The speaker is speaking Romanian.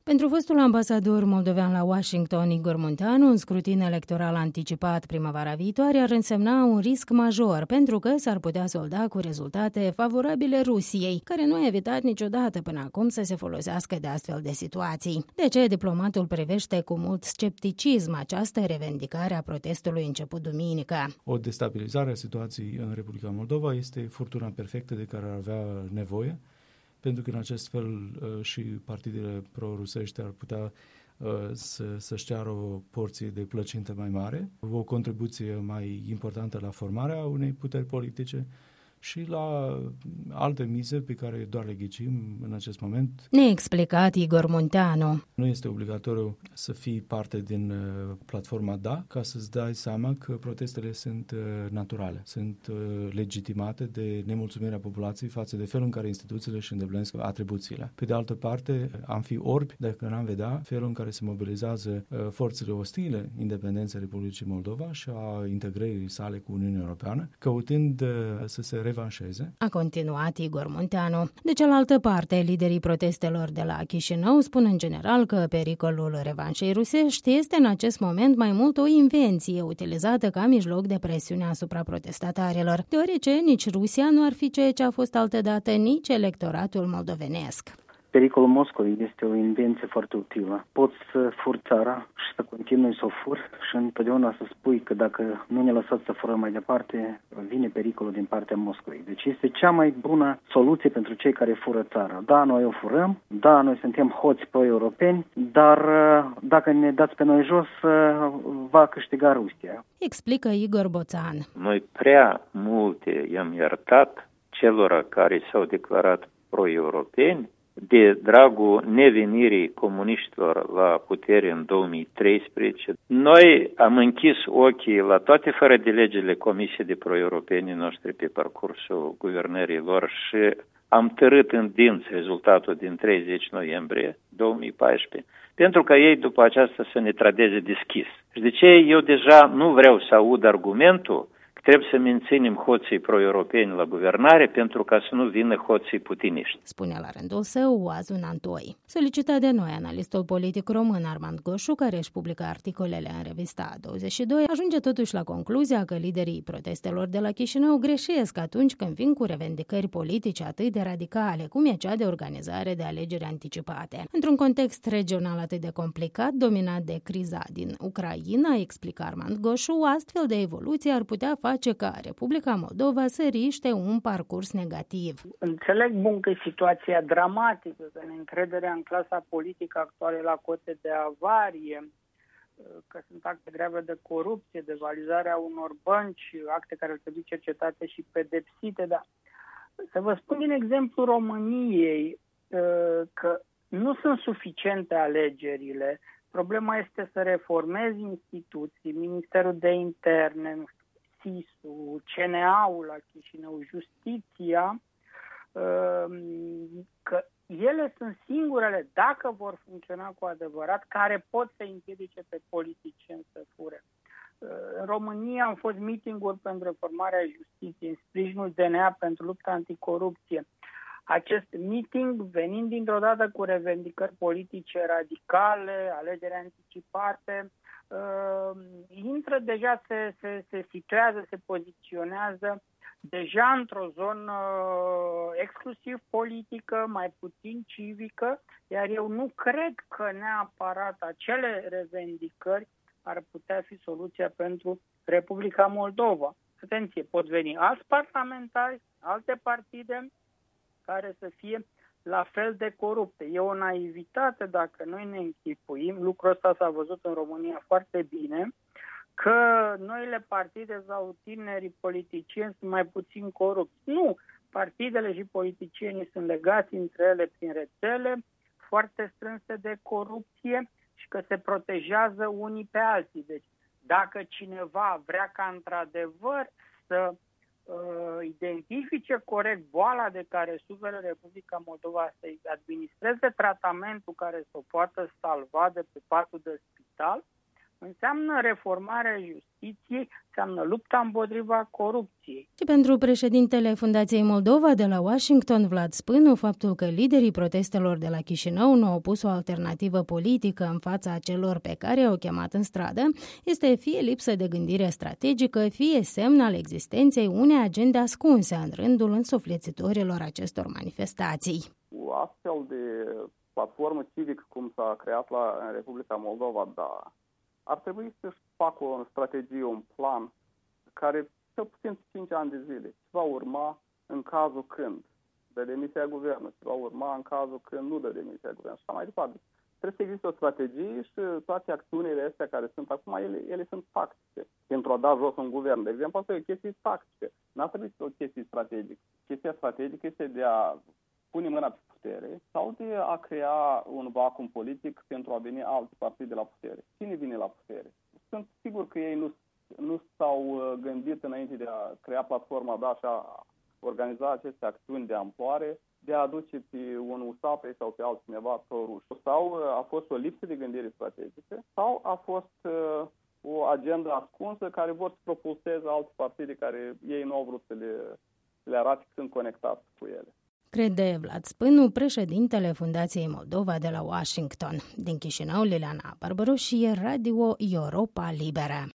Pentru fostul ambasador moldovean la Washington, Igor Munteanu, un scrutin electoral anticipat primăvara viitoare ar însemna un risc major, pentru că s-ar putea solda cu rezultate favorabile Rusiei, care nu a evitat niciodată până acum să se folosească de astfel de situații. De ce diplomatul privește cu mult scepticism această revendicare a protestului început duminică? O destabilizare a situației în Republica Moldova este furtuna perfectă de care ar avea nevoie, pentru că în acest fel și partidele pro-rusești ar putea să-și ceară o porție de plăcinte mai mare, o contribuție mai importantă la formarea unei puteri politice și la alte mize pe care doar le ghicim în acest moment. Ne-a explicat Igor Munteanu. Nu este obligatoriu să fii parte din platforma DA ca să-ți dai seama că protestele sunt naturale, sunt legitimate de nemulțumirea populației față de felul în care instituțiile își îndeplinesc atribuțiile. Pe de altă parte, am fi orbi dacă n-am vedea felul în care se mobilizează forțele ostile independenței Republicii Moldova și a integrării sale cu Uniunea Europeană, căutând să se revanșeze. A continuat Igor Munteanu. De cealaltă parte, liderii protestelor de la Chișinău spun în general că pericolul revanșei rusești este în acest moment mai mult o invenție utilizată ca mijloc de presiune asupra protestatarilor, deoarece nici Rusia nu ar fi ceea ce a fost altădată, nici electoratul moldovenesc. Pericolul Moscovei este o invenție foarte utilă. Poți să furi țara și să continui să o furi și întotdeauna să spui că dacă nu ne lăsați să furăm mai departe, vine pericolul din partea Moscovei. Deci este cea mai bună soluție pentru cei care fură țara. Da, noi o furăm, da, noi suntem hoți pro-europeni, dar dacă ne dați pe noi jos, va câștiga Rusia. Explică Igor Boțan. Noi prea multe i-am iertat celor care s-au declarat pro-europeni de dragul nevenirii comuniștilor la putere în 2013. Noi am închis ochii la toate fără de legile comise de pro-europenii noștri pe parcursul guvernării lor și am târât în dinți rezultatul din 30 noiembrie 2014, pentru ca ei după aceasta să ne tradeze deschis. Și de ce eu deja nu vreau să aud argumentul trebuie să menținem hoții pro-europeni la guvernare pentru ca să nu vină hoții putiniști. Spune la rândul său Oazu Nantoi. Solicitat de noi, analistul politic român Armand Goșu, care își publică articolele în revista 22, ajunge totuși la concluzia că liderii protestelor de la Chișinău greșesc atunci când vin cu revendicări politice atât de radicale, cum e cea de organizare de alegeri anticipate. Într-un context regional atât de complicat, dominat de criza din Ucraina, explică Armand Goșu, astfel de evoluție ar putea face ca Republica Moldova să riște un parcurs negativ. Înțeleg bun că e situația dramatică, că neîncrederea în clasa politică actuală la cote de avarie, că sunt acte grave de corupție, de valizarea unor bănci, acte care ar trebui cercetate și pedepsite, dar să vă spun din exemplu României că nu sunt suficiente alegerile. Problema este să reformezi instituții, Ministerul de Interne, SIS-ul, CNA-ul la Chișinău, Justiția, că ele sunt singurele, dacă vor funcționa cu adevărat, care pot să împiedice pe politicieni să fure. În România au fost meeting-uri pentru reformarea justiției, în sprijinul DNA pentru lupta anticorupție. Acest meeting, venind dintr-o dată cu revendicări politice radicale, alegeri anticipate, intră deja, se situează, se poziționează deja într-o zonă exclusiv politică, mai puțin civică, iar eu nu cred că neapărat acele revendicări ar putea fi soluția pentru Republica Moldova. Atenție, pot veni alți parlamentari, alte partide care să fie la fel de corupte. E o naivitate dacă noi ne închipuim, lucrul ăsta s-a văzut în România foarte bine, că noile partide sau tinerii politicieni sunt mai puțin corupți. Nu, partidele și politicienii sunt legați între ele prin rețele foarte strânse de corupție și că se protejează unii pe alții. Deci dacă cineva vrea ca într-adevăr să identifice corect boala de care suferă Republica Moldova, să-i administreze tratamentul care să o poată salva de pe patul de spital, Înseamnă reformarea justiției, înseamnă lupta împotriva corupției. Și pentru președintele Fundației Moldova de la Washington, Vlad Spânu, faptul că liderii protestelor de la Chișinău nu au pus o alternativă politică în fața celor pe care i-au chemat în stradă este fie lipsă de gândire strategică, fie semn al existenței unei agende ascunse în rândul însuflețitorilor acestor manifestații. O astfel de platformă civică cum s-a creat în Republica Moldova, da, ar trebui să-și facă o strategie, un plan care cel puțin 5 ani de zile ce va urma în cazul când dă demisia guvernului, ce va urma în cazul când nu dă demisia guvernului și așa mai departe. Trebuie să existe o strategie și toate acțiunile astea care sunt acum, ele sunt tactice. Pentru a da jos un guvern, de exemplu, asta e o chestie tactică. N-a trebuit să o chestie strategică. Chestia strategică este de a pune mâna pe putere sau de a crea un vacuum politic pentru a veni alte partide la putere. Cine vine la putere? Sunt sigur că ei nu s-au gândit înainte de a crea platforma DA și a organiza aceste acțiuni de amploare, de a aduce pe un USAPE sau pe altcineva pro-ruși. Sau a fost o lipsă de gândire strategică, sau a fost o agendă ascunsă care vor să propulseze alte partide care ei nu au vrut să le arate că sunt conectați cu ele. Crede Vlad Spânu, președintele Fundației Moldova de la Washington. Din Chișinău, Liliana Barbaru și Radio Europa Liberă.